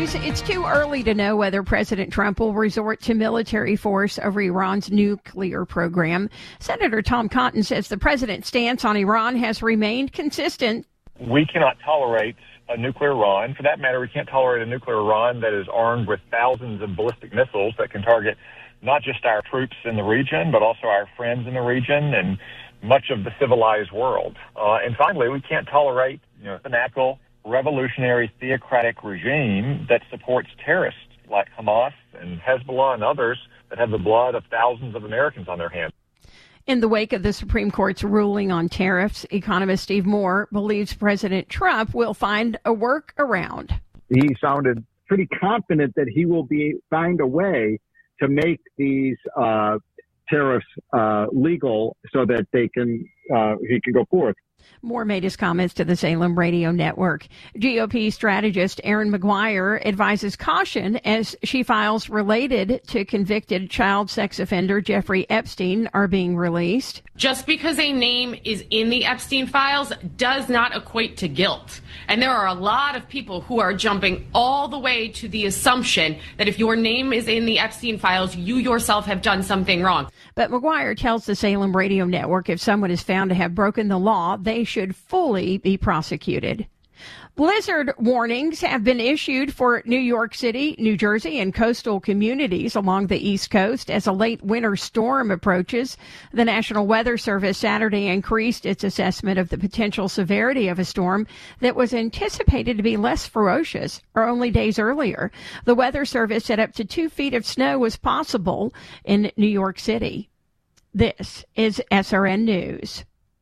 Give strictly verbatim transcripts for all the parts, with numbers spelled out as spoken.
news. It's too early to know whether President Trump will resort to military force over Iran's nuclear program. Senator Tom Cotton says the president's stance on Iran has remained consistent. We cannot tolerate a nuclear Iran. For that matter, we can't tolerate a nuclear Iran that is armed with thousands of ballistic missiles that can target not just our troops in the region, but also our friends in the region and much of the civilized world. Uh, and finally, we can't tolerate, you know, fanatical, revolutionary, theocratic regime that supports terrorists like Hamas and Hezbollah and others that have the blood of thousands of Americans on their hands. In the wake of the Supreme Court's ruling on tariffs, economist Steve Moore believes President Trump will find a workaround. He sounded pretty confident that he will be find a way to make these uh, tariffs uh, legal so that they can uh, he can go forth. Moore made his comments to the Salem Radio Network. G O P strategist Erin McGuire advises caution as she files related to convicted child sex offender Jeffrey Epstein are being released. Just because a name is in the Epstein files does not equate to guilt. And there are a lot of people who are jumping all the way to the assumption that if your name is in the Epstein files, you yourself have done something wrong. But McGuire tells the Salem Radio Network if someone is found to have broken the law, they should fully be prosecuted. Blizzard warnings have been issued for New York City, New Jersey, and coastal communities along the East Coast as a late winter storm approaches. The National Weather Service Saturday increased its assessment of the potential severity of a storm that was anticipated to be less ferocious or only days earlier. The Weather Service said up to two feet of snow was possible in New York City. This is S R N News.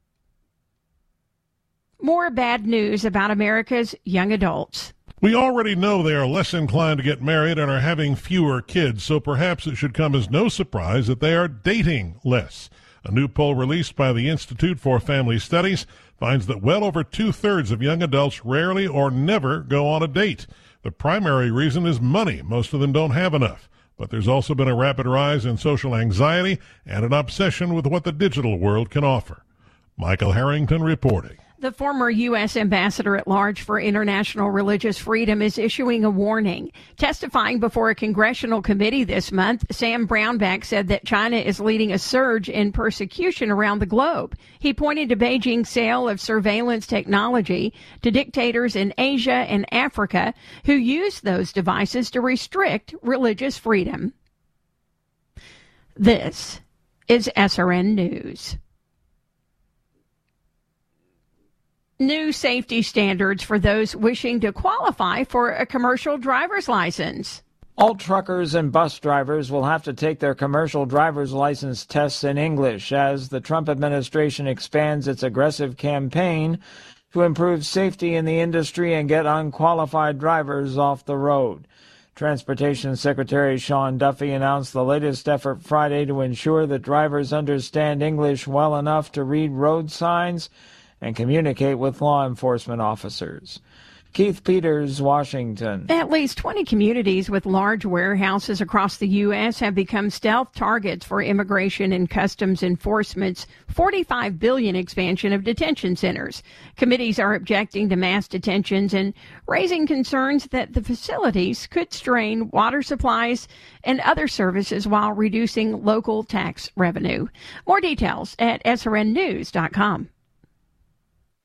More bad news about America's young adults. We already know they are less inclined to get married and are having fewer kids, so perhaps it should come as no surprise that they are dating less. A new poll released by the Institute for Family Studies finds that well over two-thirds of young adults rarely or never go on a date. The primary reason is money. Most of them don't have enough. But there's also been a rapid rise in social anxiety and an obsession with what the digital world can offer. Michael Harrington reporting. The former U S ambassador at large for international religious freedom is issuing a warning. Testifying before a congressional committee this month, Sam Brownback said that China is leading a surge in persecution around the globe. He pointed to Beijing's sale of surveillance technology to dictators in Asia and Africa who use those devices to restrict religious freedom. This is S R N News. New safety standards for those wishing to qualify for a commercial driver's license. All truckers and bus drivers will have to take their commercial driver's license tests in English as the Trump administration expands its aggressive campaign to improve safety in the industry and get unqualified drivers off the road. Transportation Secretary Sean Duffy announced the latest effort Friday to ensure that drivers understand English well enough to read road signs and communicate with law enforcement officers. Keith Peters, Washington. At least twenty communities with large warehouses across the U S have become stealth targets for Immigration and Customs Enforcement's forty-five billion dollars expansion of detention centers. Committees are objecting to mass detentions and raising concerns that the facilities could strain water supplies and other services while reducing local tax revenue. More details at S R N news dot com.